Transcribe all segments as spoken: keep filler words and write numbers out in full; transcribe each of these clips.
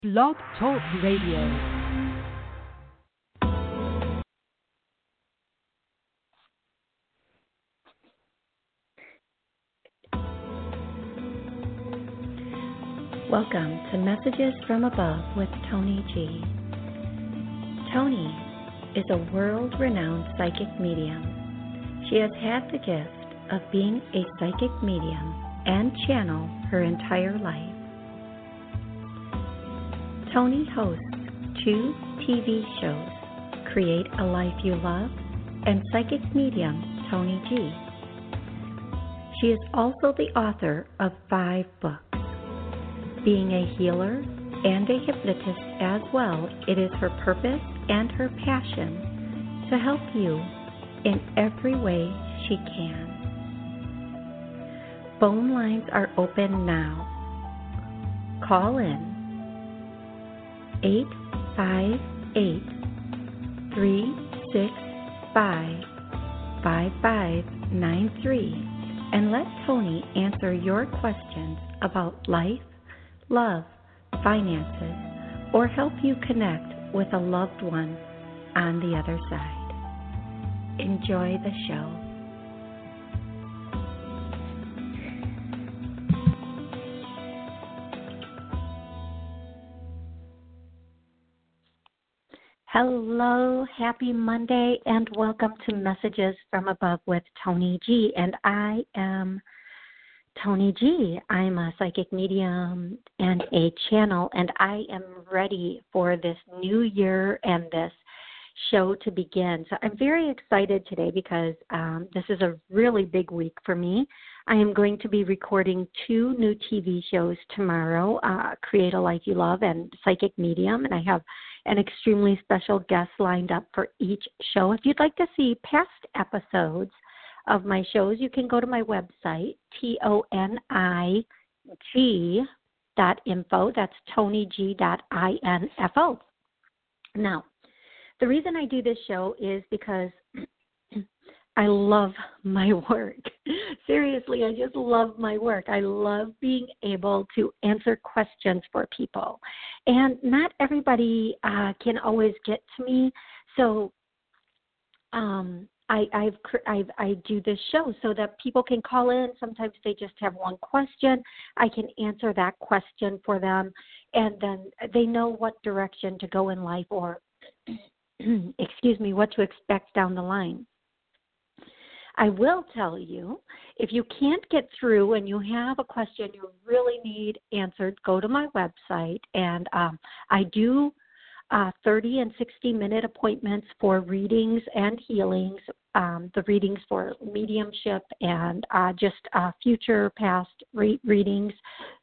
Blog Talk Radio. Welcome to Messages from Above with Tony G. Tony is a world-renowned psychic medium. She has had the gift of being a psychic medium and channel her entire life. Tony hosts two T V shows, Create a Life You Love and Psychic Medium Tony G. She is also the author of five books. Being a healer and a hypnotist as well, it is her purpose and her passion to help you in every way she can. Phone lines are open now. Call in eight five eight, three six five, five five nine three and let Tony answer your questions about life, love, finances, or help you connect with a loved one on the other side. Enjoy the show. Hello, happy Monday, and welcome to Messages from Above with Tony G. And I am Tony G. I'm a psychic medium and a channel, and I am ready for this new year and this show to begin. So I'm very excited today because um, this is a really big week for me. I am going to be recording two new T V shows tomorrow, uh, Create a Life You Love and Psychic Medium, and I have an extremely special guest lined up for each show. If you'd like to see past episodes of my shows, you can go to my website, T O N I G dot info. That's Tony G dot I N F O. Now, the reason I do this show is because I love my work. Seriously, I just love my work. I love being able to answer questions for people. And not everybody uh, can always get to me, so um, I, I've, I've, I do this show so that people can call in. Sometimes they just have one question. I can answer that question for them, and then they know what direction to go in life or, excuse me, what to expect down the line. I will tell you, if you can't get through and you have a question you really need answered, go to my website, and um, I do uh, thirty and sixty minute appointments for readings and healings, um, the readings for mediumship and uh, just uh, future past re- readings,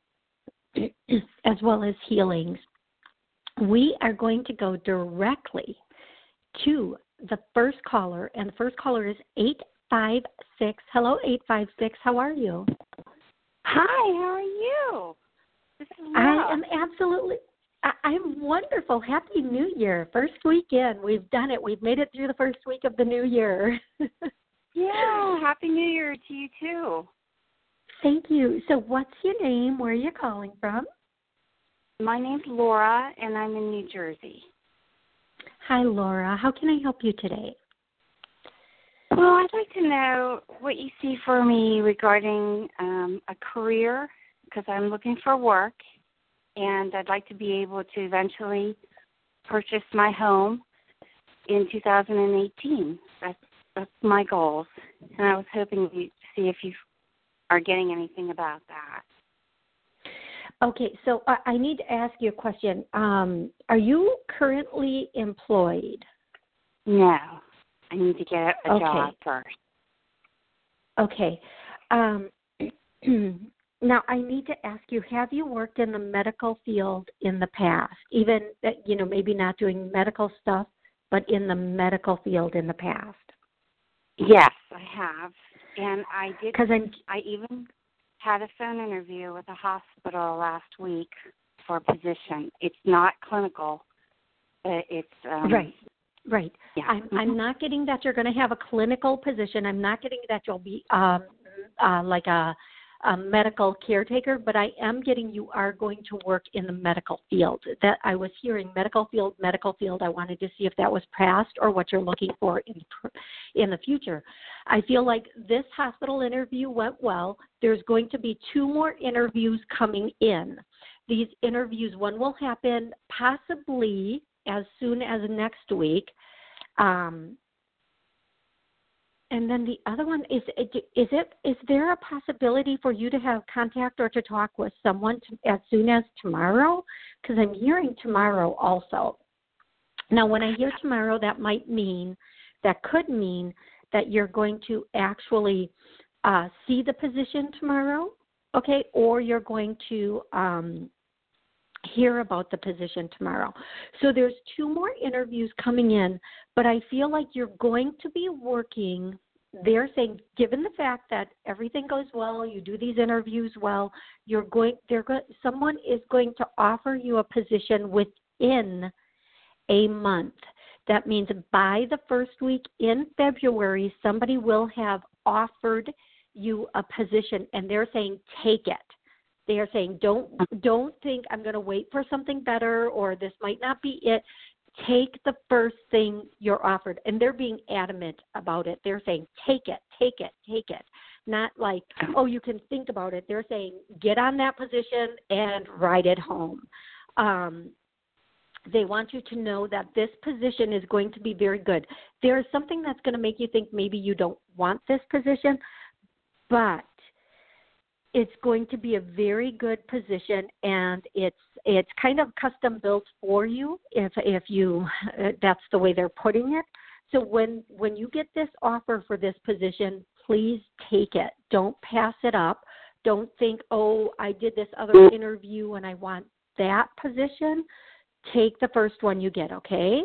as well as healings. We are going to go directly to the first caller, and the first caller is eight five six. Hello, eight five six. How are you? Hi, how are you? This is Laura. I am absolutely, I, I'm wonderful. Happy New Year. First weekend. We've done it. We've made it through the first week of the new year. Yeah, Happy New Year to you too. Thank you. So what's your name? Where are you calling from? My name's Laura, and I'm in New Jersey. Hi, Laura. How can I help you today? Well, I'd like to know what you see for me regarding um, a career, because I'm looking for work, and I'd like to be able to eventually purchase my home in two thousand eighteen. That's, that's my goals, and I was hoping to see if you are getting anything about that. Okay, so I, I need to ask you a question. Um, are you currently employed? No. I need to get a okay. job first. Okay. Um, now, I need to ask you, have you worked in the medical field in the past? Even, you know, maybe not doing medical stuff, but in the medical field in the past? Yes, I have. And I did. Because I'm. I even had a phone interview with a hospital last week for a position. It's not clinical, but it's. Um, right. Right. Yeah. I'm, Mm-hmm. I'm not getting that you're going to have a clinical position. I'm not getting that you'll be um, uh, like a a medical caretaker, but I am getting you are going to work in the medical field. That I was hearing medical field, medical field. I wanted to see if that was past or what you're looking for in in the future. I feel like this hospital interview went well. There's going to be two more interviews coming in. These interviews, one will happen possibly as soon as next week. Um, And then the other one is, is it is there a possibility for you to have contact or to talk with someone to, as soon as tomorrow? Because I'm hearing tomorrow also. Now, when I hear tomorrow, that might mean, that could mean that you're going to actually uh, see the position tomorrow, okay, or you're going to um, hear about the position tomorrow. So there's two more interviews coming in, but I feel like you're going to be working. They're saying, given the fact that everything goes well, you do these interviews well, you're going. They're going. Someone is going to offer you a position within a month. That means by the first week in February, somebody will have offered you a position, and they're saying, take it. They are saying, don't don't think I'm going to wait for something better or this might not be it. Take the first thing you're offered. And they're being adamant about it. They're saying, take it, take it, take it. Not like, oh, you can think about it. They're saying, get on that position and ride it home. Um, they want you to know that this position is going to be very good. There is something that's going to make you think maybe you don't want this position, but it's going to be a very good position, and it's it's kind of custom built for you. If if you that's the way they're putting it. So when when you get this offer for this position, please take it. Don't pass it up. Don't think, oh, I did this other interview and I want that position. Take the first one you get. Okay.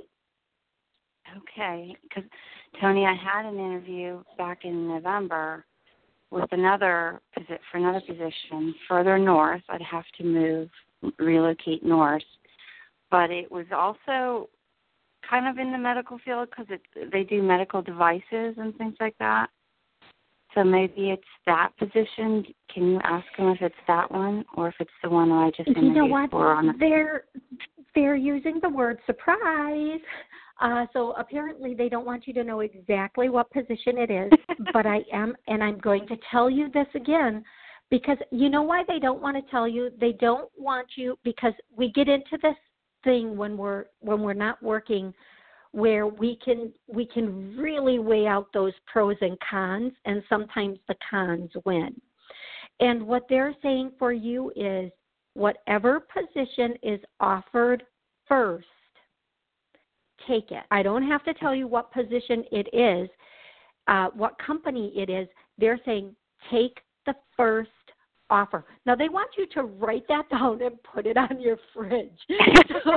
Okay, because Tony, I had an interview back in November with another for another position further north. I'd have to move, relocate north, but it was also kind of in the medical field because they do medical devices and things like that. So maybe it's that position. Can you ask them if it's that one or if it's the one that I just interviewed you know what? for? On the- they're they're using the word surprise. Uh, so apparently they don't want you to know exactly what position it is, but I am, and I'm going to tell you this again, because you know why they don't want to tell you? They don't want you, because we get into this thing when we're when we're not working, where we can we can really weigh out those pros and cons, and sometimes the cons win. And what they're saying for you is whatever position is offered first, take it. I don't have to tell you what position it is, uh, what company it is. They're saying take the first offer. Now, they want you to write that down and put it on your fridge. So,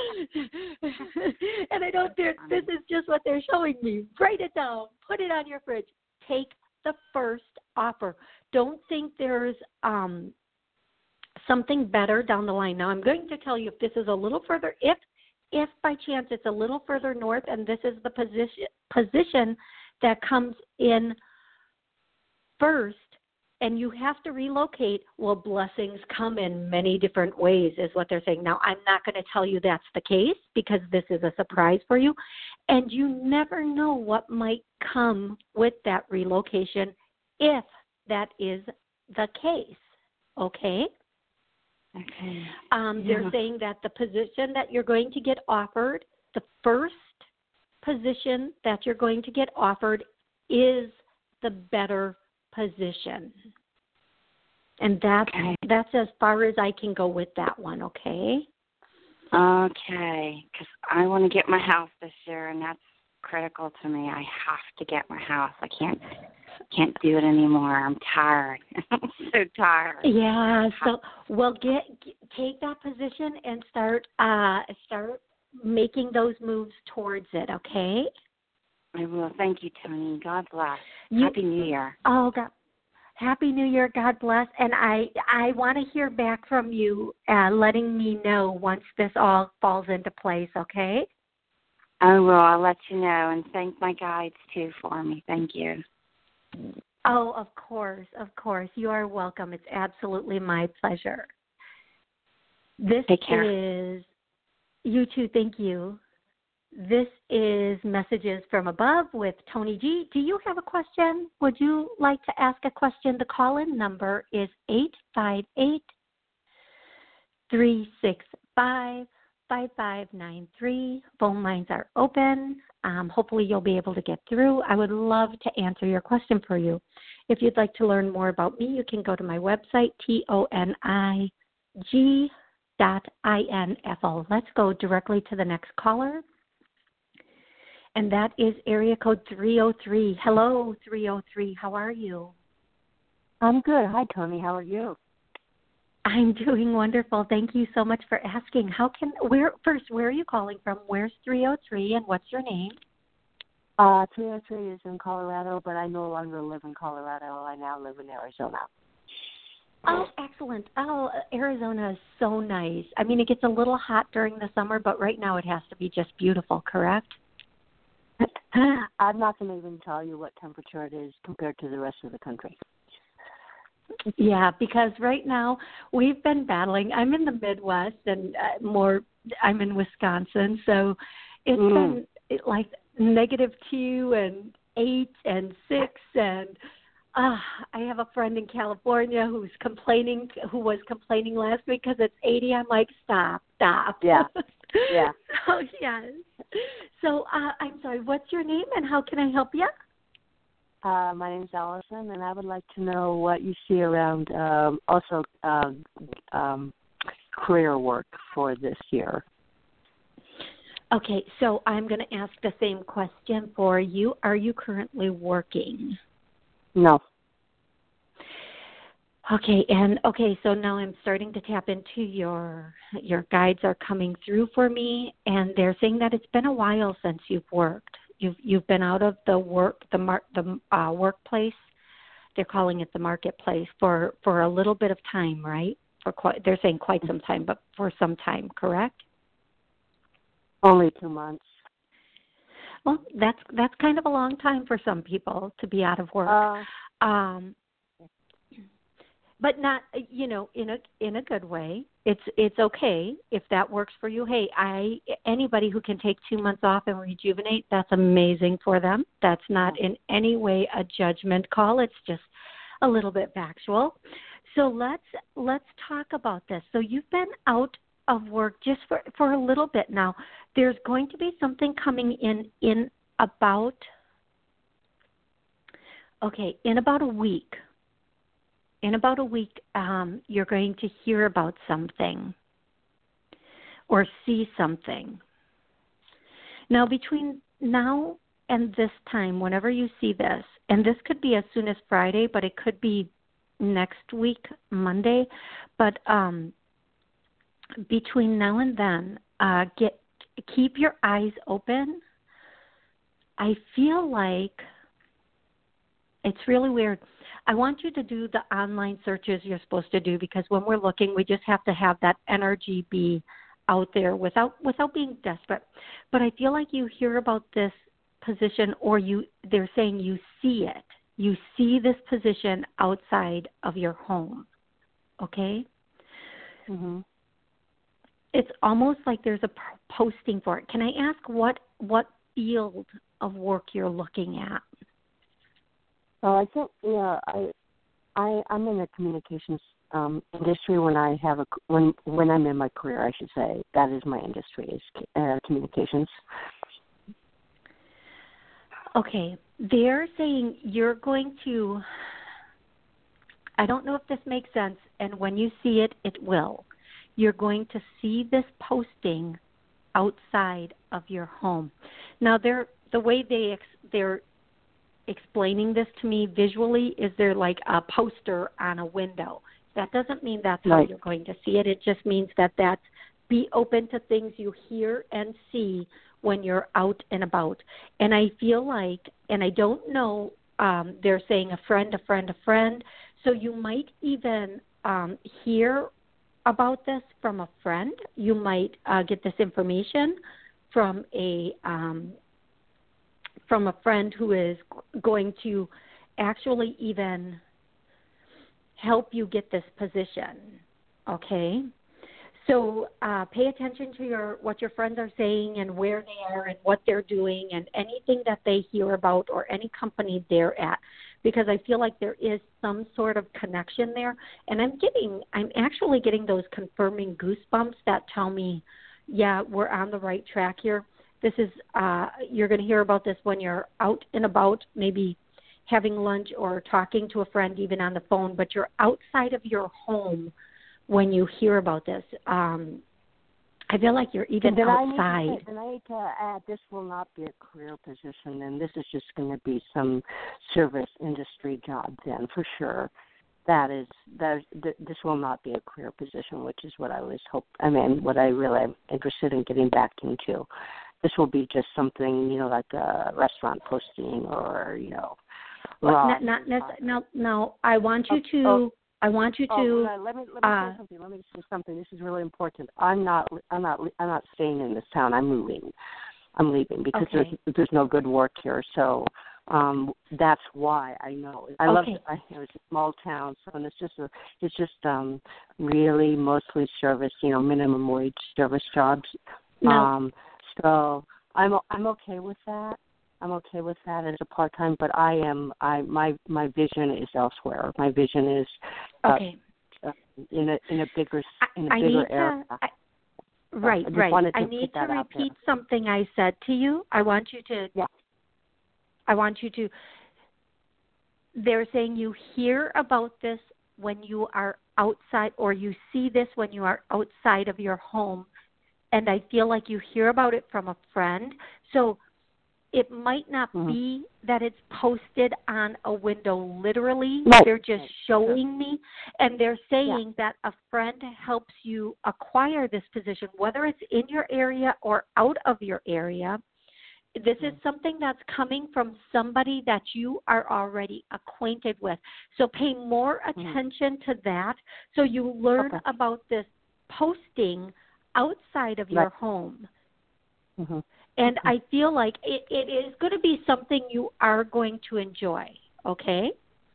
and I don't, this is just what they're showing me. Write it down. Put it on your fridge. Take the first offer. Don't think there's um, something better down the line. Now, I'm going to tell you if this is a little further, if If by chance it's a little further north and this is the position position that comes in first and you have to relocate, well, blessings come in many different ways is what they're saying. Now, I'm not going to tell you that's the case because this is a surprise for you, and you never know what might come with that relocation if that is the case, okay? Okay. Um, yeah. They're saying that the position that you're going to get offered, the first position that you're going to get offered is the better position. And that's, okay. that's as far as I can go with that one, okay? Okay, because I want to get my house this year, and that's critical to me. I have to get my house. I can't can't do it anymore. I'm tired. I'm so tired. Yeah. So, well, get, get take that position and start uh, start making those moves towards it. Okay. I will. Thank you, Tony. God bless. You, Happy New Year. Oh, God. Happy New Year. God bless. And I I want to hear back from you, uh, letting me know once this all falls into place. Okay. I will. I'll let you know, and thank my guides too for me. Thank you. Oh, of course, of course. You are welcome. It's absolutely my pleasure. This Take care. is, you too, thank you. This is Messages from Above with Tony G. Do you have a question? Would you like to ask a question? The call-in number is eight five eight, three six five, five five nine three. Phone lines are open. Um, hopefully you'll be able to get through. I would love to answer your question for you. If you'd like to learn more about me, you can go to my website, T O N I G dot I N F O. Let's go directly to the next caller. And that is area code three oh three. Hello, three oh three. How are you? I'm good. Hi, Tony. How are you? I'm doing wonderful. Thank you so much for asking. How can where first? Where are you calling from? Where's three oh three, and what's your name? Uh, three oh three is in Colorado, but I no longer live in Colorado. I now live in Arizona. Oh, excellent. Oh, Arizona is so nice. I mean, it gets a little hot during the summer, but right now it has to be just beautiful, correct? I'm not going to even tell you what temperature it is compared to the rest of the country. Yeah, because right now we've been battling. I'm in the Midwest and uh, more, I'm in Wisconsin, so it's mm. been it, like negative two and eight and six, and uh, I have a friend in California who's complaining, who was complaining last week because it's eighty. I'm like, stop, stop. Yeah, yeah. So yes. So uh, I'm sorry. What's your name and how can I help you? Uh, my name's Allison, and I would like to know what you see around um, also uh, um, career work for this year. Okay, so I'm going to ask the same question for you. Are you currently working? No. Okay, and okay, so now I'm starting to tap into your your guides are coming through for me, and they're saying that it's been a while since you've worked. You've you've been out of the work the mar, the uh, workplace. They're calling it the marketplace for, for a little bit of time, right? For quite, they're saying quite some time, but for some time, correct? Only two months. Well, that's that's kind of a long time for some people to be out of work. Uh, um, but not, you know, in a in a good way. It's it's okay if that works for you. Hey, I anybody who can take two months off and rejuvenate, that's amazing for them. That's not in any way a judgment call. It's just a little bit factual. So let's let's talk about this. So you've been out of work just for, for a little bit now. There's going to be something coming in in about okay, in about a week. In about a week, um, you're going to hear about something or see something. Now, between now and this time, whenever you see this, and this could be as soon as Friday, but it could be next week, Monday, but um, between now and then, uh, get keep your eyes open. I feel like it's really weird. I want you to do the online searches you're supposed to do, because when we're looking, we just have to have that energy be out there without without being desperate. But I feel like you hear about this position, or you they're saying you see it. You see this position outside of your home. Okay? Mm-hmm. It's almost like there's a posting for it. Can I ask what what field of work you're looking at? Well, I think yeah, I, I I'm in the communications um, industry when I have a when when I'm in my career, I should say. That is my industry, is uh, communications. Okay, they're saying you're going to. I don't know if this makes sense, and when you see it, it will. You're going to see this posting outside of your home. Now, they're the way they ex, they're explaining this to me visually is they're like a poster on a window. That doesn't mean that's how right. you're going to see it. It just means that that's be open to things you hear and see when you're out and about. And I feel like, and I don't know, um, they're saying a friend, a friend, a friend. So you might even um, hear about this from a friend. You might uh, get this information from a um, from a friend who is going to actually even help you get this position, okay? So uh, pay attention to your what your friends are saying and where they are and what they're doing and anything that they hear about or any company they're at, because I feel like there is some sort of connection there. And I'm getting, I'm actually getting those confirming goosebumps that tell me, yeah, we're on the right track here. This is, uh, you're going to hear about this when you're out and about, maybe having lunch or talking to a friend, even on the phone, but you're outside of your home when you hear about this. Um, I feel like you're even then outside. I need to, then I need to add, this will not be a career position, and this is just going to be some service industry job then, for sure. That is, that this will not be a career position, which is what I was hope. I mean, what I really am interested in getting back into. This will be just something, you know, like a restaurant posting or, you know, well, raw. not, not necessarily. No, no. I want you oh, to. Oh. I want you to. Oh, uh, let me let me uh, say something. Let me say something. This is really important. I'm not. I'm not. I'm not staying in this town. I'm moving. I'm leaving because okay. there's there's no good work here. So um, that's why I know. I okay. love it. I, it's a small town, so and it's just a, it's just um, really mostly service. You know, minimum wage service jobs. No. Um, so I'm I'm okay with that. I'm okay with that as a part time, but I am I my my vision is elsewhere. My vision is uh, okay uh, in a in a bigger in a I bigger need area. to, I, right, I right. to I need to repeat there. something I said to you. I want you to. Yeah. I want you to. They're saying you hear about this when you are outside, or you see this when you are outside of your home, and I feel like you hear about it from a friend. So it might not mm-hmm. be that it's posted on a window literally. Right. They're just showing me, and they're saying yeah. that a friend helps you acquire this position, whether it's in your area or out of your area. This mm-hmm. is something that's coming from somebody that you are already acquainted with. So pay more attention mm-hmm. to that so you learn okay. about this posting outside of right. your home. Mm-hmm. And mm-hmm. I feel like it, it is going to be something you are going to enjoy, okay?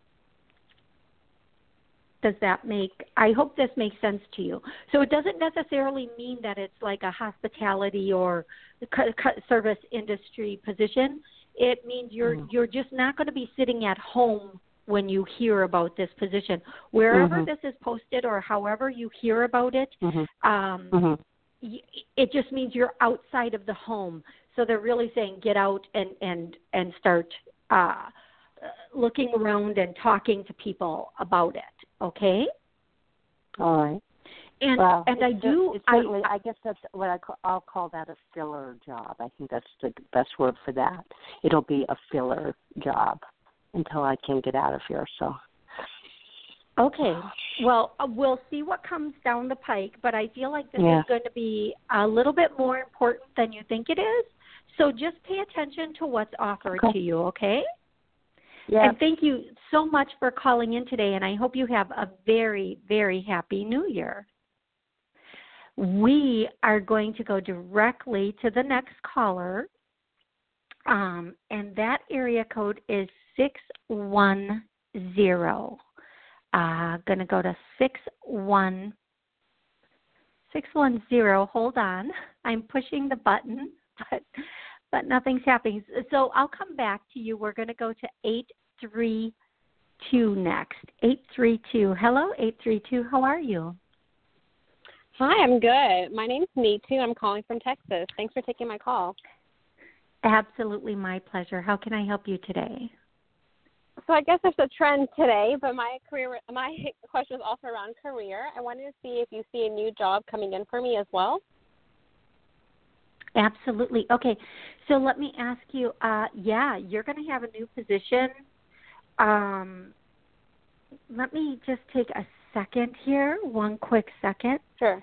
Does that make, I hope this makes sense to you. So it doesn't necessarily mean that it's like a hospitality or service industry position. It means you're mm-hmm. you're just not going to be sitting at home when you hear about this position. Wherever mm-hmm. this is posted or however you hear about it, mm-hmm. Um, mm-hmm. it just means you're outside of the home. So they're really saying get out and, and, and start uh, looking around and talking to people about it, okay? All right. And well, and I do. It's certainly, I, I guess that's what I call, I'll call that a filler job. I think that's the best word for that. It'll be a filler job until I can get out of here, so... Okay. Well, uh, we'll see what comes down the pike, but I feel like this yeah. is going to be a little bit more important than you think it is. So just pay attention to what's offered okay. to you, okay? Yeah. And thank you so much for calling in today, and I hope you have a very, very happy New Year. We are going to go directly to the next caller, um, and that area code is six one zero. Uh, going to go to six one zero. Hold on. I'm pushing the button, but but nothing's happening. So I'll come back to you. We're going to go to eight three two next. eight three two. Hello, eight three two. How are you? Hi, I'm good. My name's Neetu. I'm calling from Texas. Thanks for taking my call. Absolutely my pleasure. How can I help you today? So I guess there's a trend today, but my career, my question is also around career. I wanted to see if you see a new job coming in for me as well. Absolutely. Okay, so let me ask you, uh, yeah, you're going to have a new position. Um, let me just take a second here, one quick second. Sure.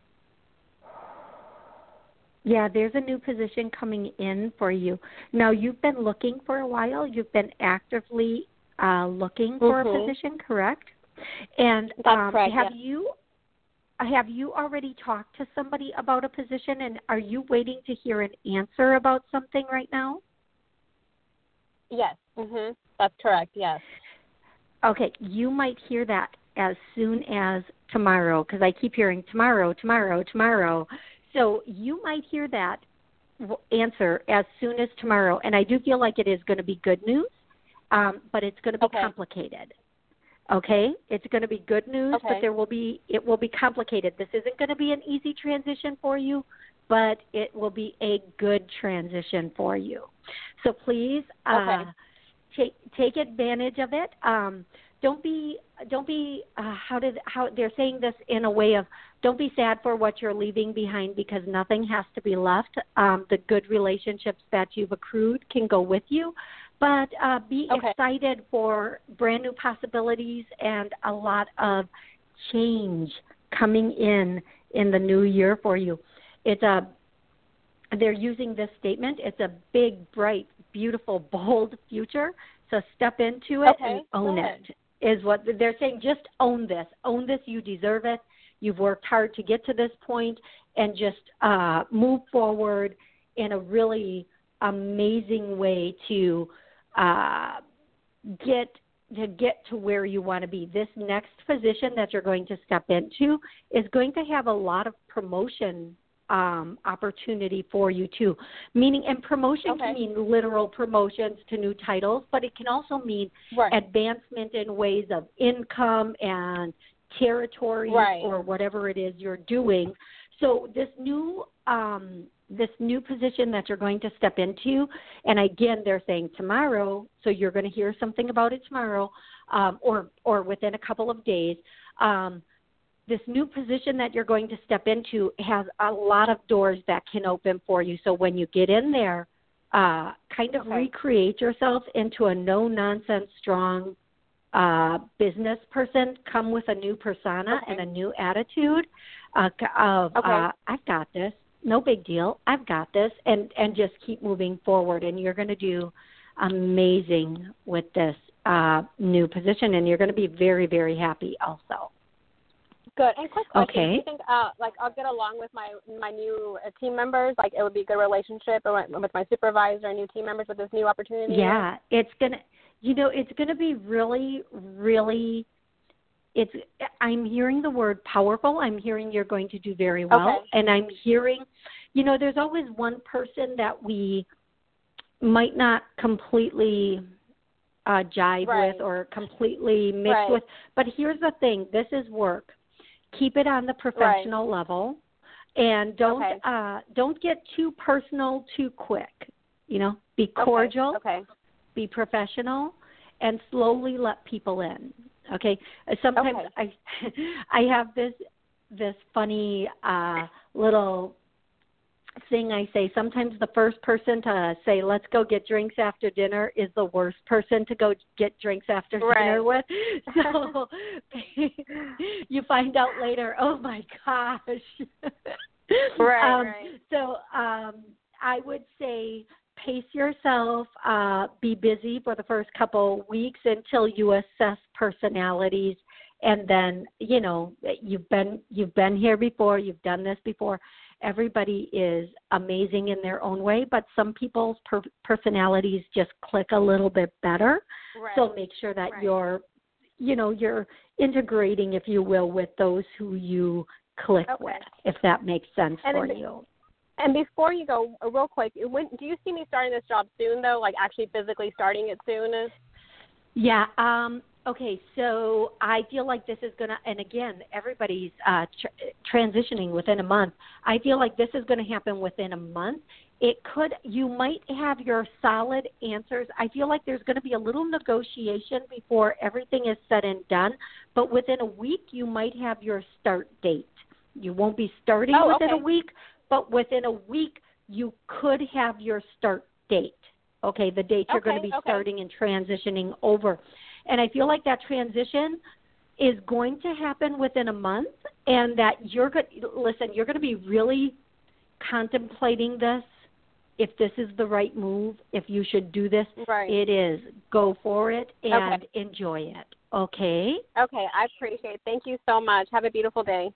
Yeah, there's a new position coming in for you. Now, you've been looking for a while. You've been actively uh, looking for mm-hmm. a position, correct? And That's um, correct, have yes. you have you already talked to somebody about a position, and are you waiting to hear an answer about something right now? Yes, Mhm. That's correct. Yes. Okay, you might hear that as soon as tomorrow, because I keep hearing tomorrow, tomorrow, tomorrow. So you might hear that answer as soon as tomorrow, and I do feel like it is going to be good news, um, but it's going to be okay. complicated. Okay, it's going to be good news, okay. but there will be it will be complicated. This isn't going to be an easy transition for you, but it will be a good transition for you. So please. Okay. Uh, Take take advantage of it. Um, don't be don't be uh, how did how they're saying this in a way of don't be sad for what you're leaving behind, because nothing has to be left. Um, the good relationships that you've accrued can go with you, but uh, be okay. excited for brand new possibilities and a lot of change coming in in the new year for you. It's a they're using this statement. It's a big, bright, beautiful, bold future. So step into it okay. and own Good. it is what they're saying. Just own this. Own this. You deserve it. You've worked hard to get to this point, and just uh, move forward in a really amazing way to uh, get to get to where you want to be. This next position that you're going to step into is going to have a lot of promotion um, opportunity for you too. Meaning, and promotion okay. can mean literal promotions to new titles, but it can also mean right. advancement in ways of income and territory right. or whatever it is you're doing. So this new um, this new position that you're going to step into, and again, they're saying tomorrow, so you're going to hear something about it tomorrow, um, or or within a couple of days. Um, This new position that you're going to step into has a lot of doors that can open for you. So when you get in there, uh, kind of okay. recreate yourself into a no-nonsense, strong uh, business person. Come with a new persona okay. and a new attitude uh, of, okay. uh, I've got this, no big deal, I've got this, and, and just keep moving forward. And you're going to do amazing with this uh, new position, and you're going to be very, very happy also. Good. And quick question: okay. Do you think, uh, like, I'll get along with my my new uh, team members? Like, it would be a good relationship with my supervisor and new team members with this new opportunity? Yeah, it's gonna. You know, it's gonna be really, really. It's. I'm hearing the word powerful. I'm hearing you're going to do very well, okay. and I'm hearing, you know, there's always one person that we might not completely uh, jive right. with or completely mix right. with. But here's the thing: this is work. Keep it on the professional right. level, and don't okay. uh, don't get too personal too quick. You know, be cordial, okay. Okay. be professional, and slowly let people in. Okay. Sometimes okay. I I have this this funny uh, little thing I say. Sometimes the first person to say, let's go get drinks after dinner, is the worst person to go get drinks after right. dinner with. So you find out later, oh my gosh. right, um, right. So um, I would say pace yourself, uh, be busy for the first couple weeks until you assess personalities. And then, you know, you've been you've been here before, you've done this before. Everybody is amazing in their own way, but some people's per- personalities just click a little bit better. Right. So make sure that right. you're, you know, you're integrating, if you will, with those who you click okay. with, if that makes sense and for then, you. And before you go, uh, real quick, when, do you see me starting this job soon, though, like actually physically starting it soon? Yeah. Um, okay. So I feel like this is going to, and again, everybody's uh, tr- transitioning within a month. I feel like this is going to happen within a month. It could, you might have your solid answers. I feel like there's going to be a little negotiation before everything is said and done, but within a week, you might have your start date. You won't be starting oh, within okay. a week, but within a week, you could have your start date. Okay, the date you're okay, going to be okay. starting and transitioning over. And I feel like that transition is going to happen within a month, and that you're going listen, you're going to be really contemplating this, if this is the right move, if you should do this. Right. It is. Go for it and okay. enjoy it. Okay? Okay, I appreciate it. Thank you so much. Have a beautiful day.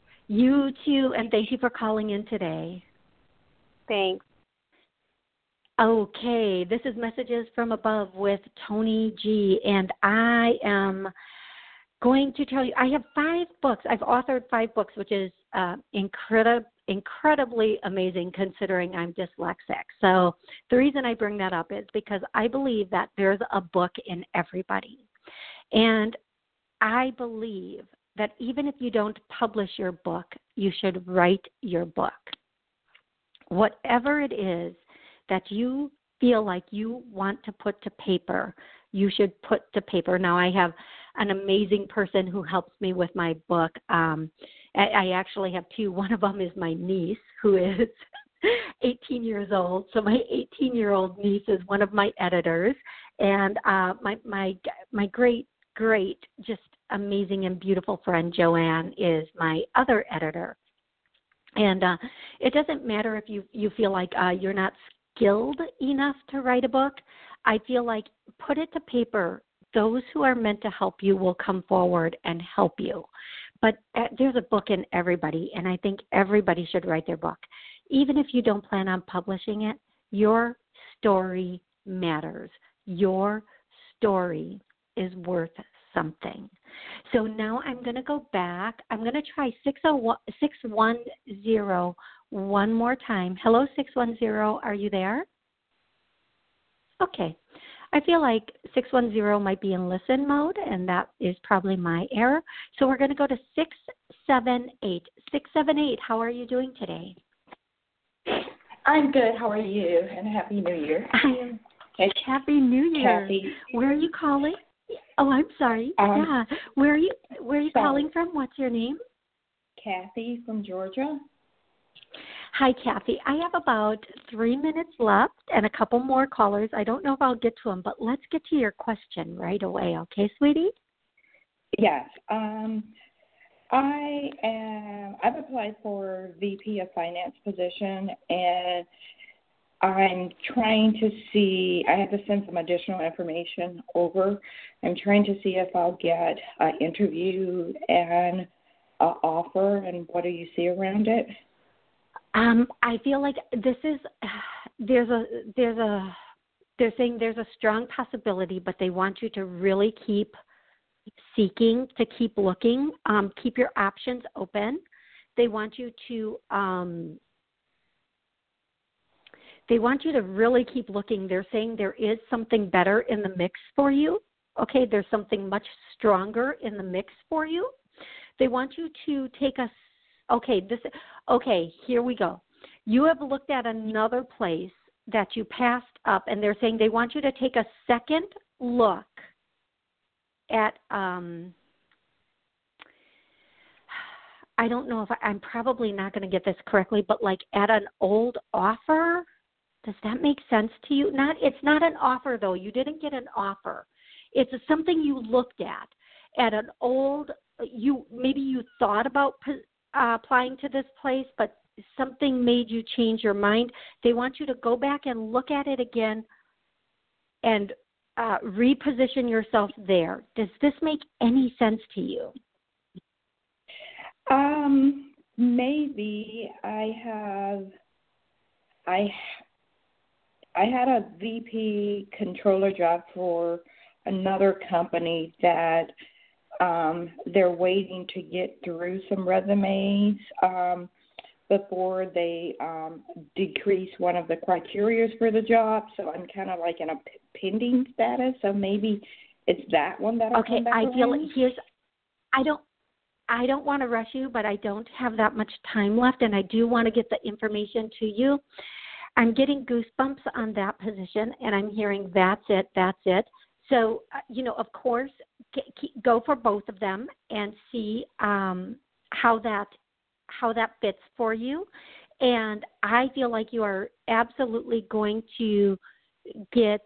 You too, and thank you for calling in today. Thanks. Okay, this is Messages from Above with Tony G, and I am going to tell you, I have five books. I've authored five books, which is uh, incredi- incredibly amazing considering I'm dyslexic. So the reason I bring that up is because I believe that there's a book in everybody. And I believe that even if you don't publish your book, you should write your book. Whatever it is that you feel like you want to put to paper, you should put to paper. Now, I have an amazing person who helps me with my book. Um, I, I actually have two. One of them is my niece, who is eighteen years old. So my eighteen-year-old niece is one of my editors, and uh, my my my great great, just amazing and beautiful friend Joanne is my other editor. And uh, it doesn't matter if you you feel like uh, you're not skilled enough to write a book. I feel like put it to paper. Those who are meant to help you will come forward and help you. But uh, there's a book in everybody, and I think everybody should write their book. Even if you don't plan on publishing it, your story matters. Your story is worth something. So now I'm going to go back. I'm going to try six one zero one more time. Hello, six one zero. Are you there? Okay. I feel like six one zero might be in listen mode, and that is probably my error. So we're going to go to six seven eight. six seven eight, how are you doing today? I'm good. How are you? And Happy New Year. I am. Happy New Year. Kathy. Where are you calling? Oh, I'm sorry. Um, yeah. Where are you Where are you sorry. calling from? What's your name? Kathy from Georgia. Hi, Kathy. I have about three minutes left and a couple more callers. I don't know if I'll get to them, but let's get to your question right away, okay, sweetie? Yes. Um, I am. I've applied for V P of Finance position, and I'm trying to see. I have to send some additional information over. I'm trying to see if I'll get an interview and an offer, and what do you see around it? Um, I feel like this is there's a there's a they're saying there's a strong possibility, but they want you to really keep seeking, to keep looking, um, keep your options open. They want you to um, they want you to really keep looking. They're saying there is something better in the mix for you. Okay, there's something much stronger in the mix for you. They want you to take a Okay, this okay, here we go. You have looked at another place that you passed up, and they're saying they want you to take a second look at um I don't know if I, I'm probably not going to get this correctly, but like at an old offer. Does that make sense to you? Not it's not an offer though. You didn't get an offer. It's something you looked at at an old you maybe you thought about Uh, applying to this place, but something made you change your mind. They want you to go back and look at it again and uh, reposition yourself there. Does this make any sense to you? Um, maybe I have. I I had a V P controller job for another company that. Um, they're waiting to get through some resumes um, before they um, decrease one of the criteria for the job. So I'm kind of like in a pending status. So maybe it's that one that I'll okay. come back I feel around. here's. I don't. I don't want to rush you, but I don't have that much time left, and I do want to get the information to you. I'm getting goosebumps on that position, and I'm hearing that's it, that's it. So, uh, you know, of course, g- g- go for both of them and see um, how that how that fits for you. And I feel like you are absolutely going to get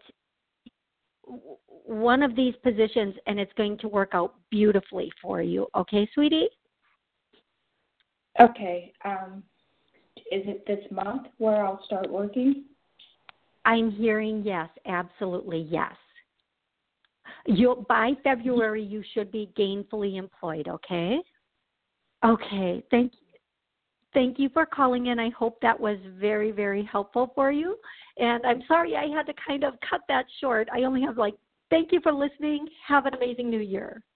one of these positions, and it's going to work out beautifully for you. Okay, sweetie? Okay. Um, is it this month where I'll start working? I'm hearing yes, absolutely yes. You'll, by February, you should be gainfully employed, okay? Okay, thank you. thank you for calling in. I hope that was very, very helpful for you. And I'm sorry I had to kind of cut that short. I only have like, thank you for listening. Have an amazing new year.